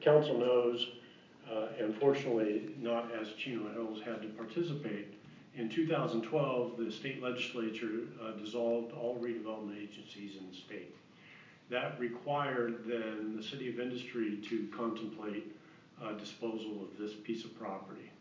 council knows, and fortunately not as Chino Hills had to participate, in 2012 the state legislature dissolved all redevelopment agencies in the state. That required then the City of Industry to contemplate disposal of this piece of property.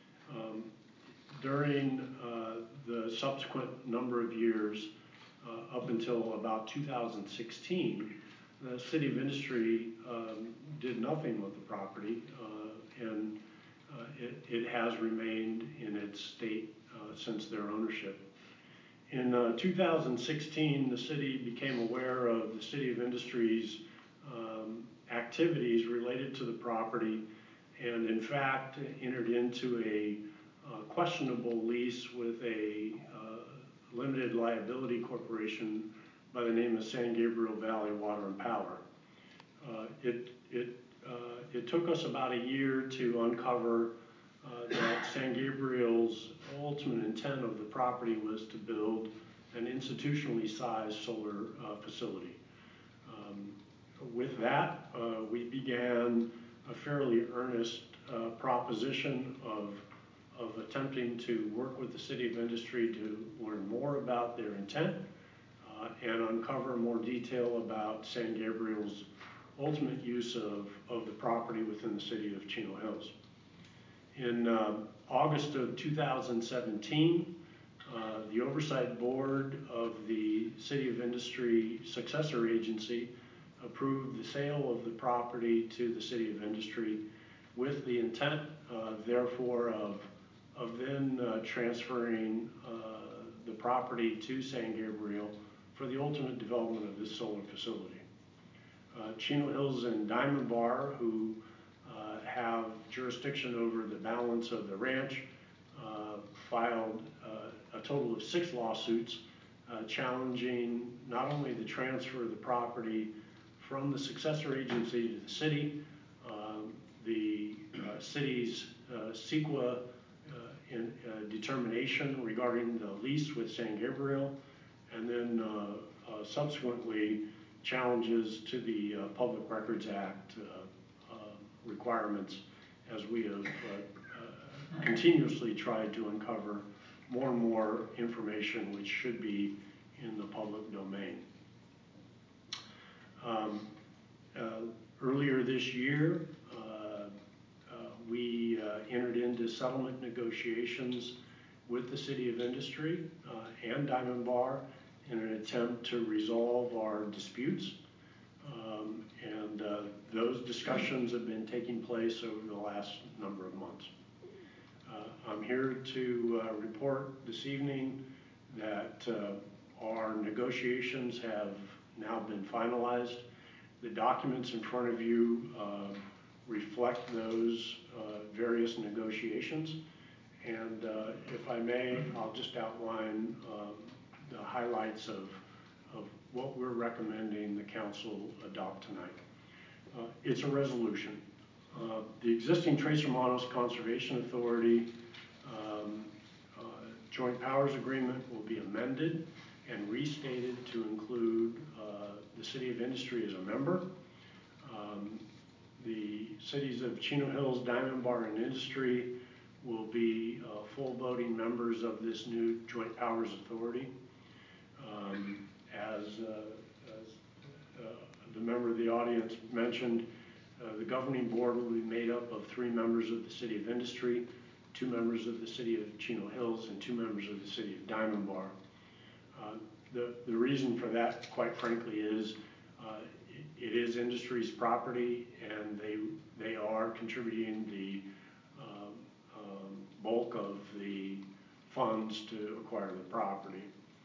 During the subsequent number of years, up until about 2016, the City of Industry did nothing with the property, and it has remained in its state since their ownership. In 2016, the city became aware of the City of Industry's activities related to the property, and in fact entered into a questionable lease with a limited liability corporation by the name of San Gabriel Valley Water and Power. It took us about a year to uncover that San Gabriel's ultimate intent of the property was to build an institutionally sized solar facility. With that, we began a fairly earnest proposition of attempting to work with the City of Industry to learn more about their intent and uncover more detail about San Gabriel's ultimate use of the property within the city of Chino Hills. In August of 2017, the Oversight Board of the City of Industry successor agency approved the sale of the property to the City of Industry with the intent, therefore, of then transferring the property to San Gabriel for the ultimate development of this solar facility. Chino Hills and Diamond Bar, who have jurisdiction over the balance of the ranch, filed a total of 6 lawsuits challenging not only the transfer of the property from the successor agency to the city, the city's CEQA determination regarding the lease with San Gabriel, and then subsequently challenges to the Public Records Act requirements, as we have continuously tried to uncover more and more information which should be in the public domain. Earlier this year, we entered into settlement negotiations with the City of Industry and Diamond Bar in an attempt to resolve our disputes. And those discussions have been taking place over the last number of months. I'm here to report this evening that our negotiations have now been finalized. The documents in front of you reflect those various negotiations. And if I may, I'll just outline the highlights of what we're recommending the council adopt tonight. It's a resolution. The existing Tres Hermanos Conservation Authority Joint Powers Agreement will be amended and restated to include the City of Industry as a member. The cities of Chino Hills, Diamond Bar, and Industry will be full voting members of this new Joint Powers Authority. As the member of the audience mentioned, the governing board will be made up of 3 members of the City of Industry, 2 members of the City of Chino Hills, and 2 members of the City of Diamond Bar. The reason for that, quite frankly, is it is industry's property, and they are contributing the bulk of the funds to acquire the property.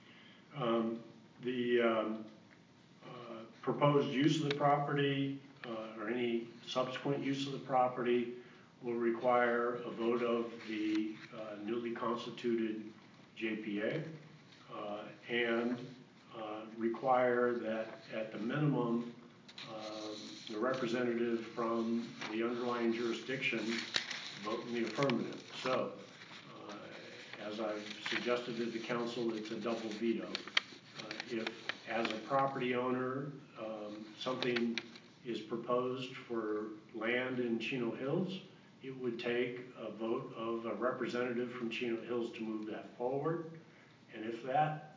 The proposed use of the property or any subsequent use of the property will require a vote of the newly constituted JPA and require that at the minimum the representative from the underlying jurisdiction vote in the affirmative. So as I've suggested to the council, it's a double veto. If as a property owner something is proposed for land in Chino Hills, it would take a vote of a representative from Chino Hills to move that forward. And if that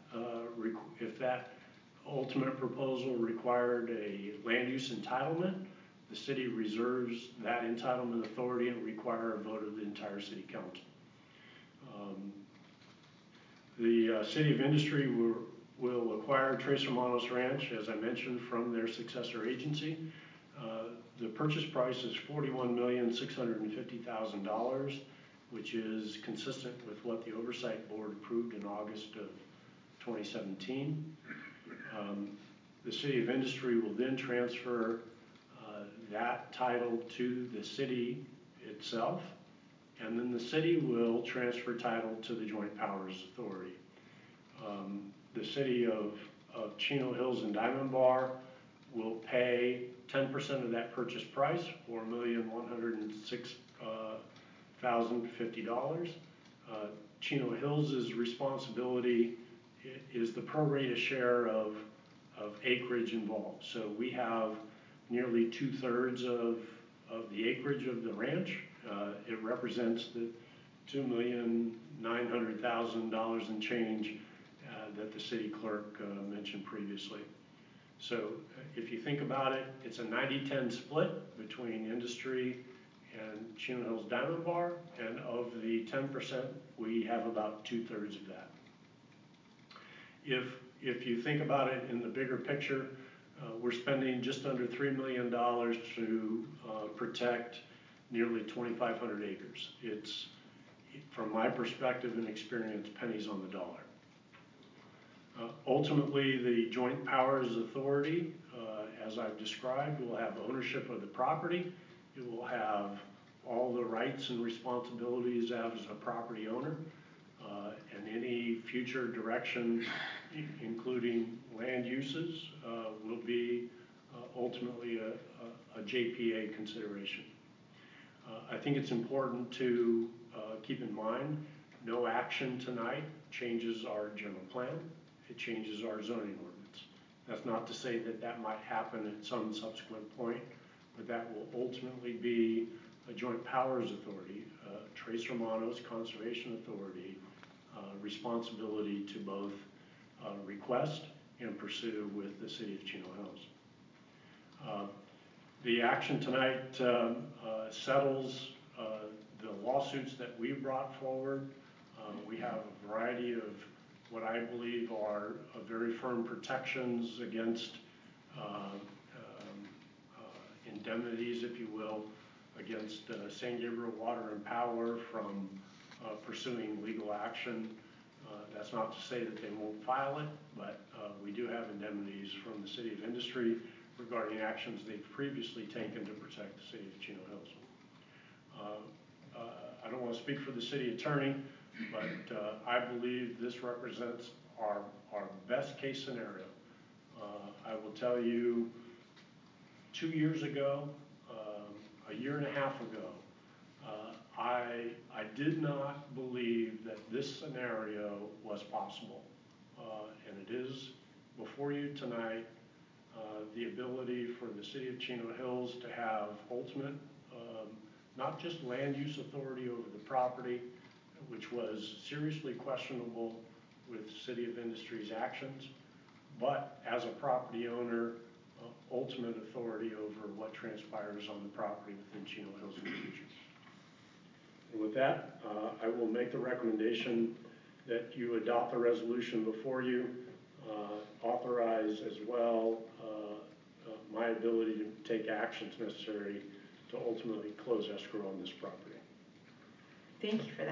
ultimate proposal required a land use entitlement, the city reserves that entitlement authority and require a vote of the entire city council. The City of Industry will acquire Tres Hermanos Ranch, as I mentioned, from their successor agency. The purchase price is $41,650,000, which is consistent with what the Oversight Board approved in August of 2017. The City of Industry will then transfer that title to the city itself, and then the city will transfer title to the Joint Powers Authority. The city of Chino Hills and Diamond Bar will pay 10% of that purchase price, $4,106,050. Chino Hills' responsibility is the pro rata share of acreage involved. So we have nearly 2/3 of the acreage of the ranch. It represents the $2,900,000 and change that the city clerk mentioned previously. So if you think about it, it's a 90-10 split between Industry and Chino Hills Diamond Bar, and of the 10%, we have about 2/3 of that. If you think about it in the bigger picture, we're spending just under $3 million to protect nearly 2,500 acres. It's, from my perspective and experience, pennies on the dollar. Ultimately, the Joint Powers Authority, as I've described, will have ownership of the property. It will have all the rights and responsibilities as a property owner, and any future direction, including land uses, will be ultimately a JPA consideration. I think it's important to keep in mind, no action tonight changes our general plan. It changes our zoning ordinance. That's not to say that that might happen at some subsequent point, but that will ultimately be a Joint Powers Authority, Tres Hermanos Conservation Authority, responsibility to both request and pursue with the City of Chino Hills. The action tonight settles the lawsuits that we brought forward. We have a variety of what I believe are very firm protections against indemnities, if you will, against San Gabriel Water and Power from pursuing legal action. That's not to say that they won't file it, but we do have indemnities from the City of Industry regarding actions they've previously taken to protect the City of Chino Hills. I don't want to speak for the city attorney, but I believe this represents our best case scenario. I will tell you, 2 years ago, a year and a half ago, I did not believe that this scenario was possible, and it is before you tonight. The ability for the City of Chino Hills to have ultimate, not just land use authority over the property, which was seriously questionable with City of Industry's actions, but as a property owner, ultimate authority over what transpires on the property within Chino Hills in the future. And with that, I will make the recommendation that you adopt the resolution before you, authorize as well my ability to take actions necessary to ultimately close escrow on this property. Thank you for that.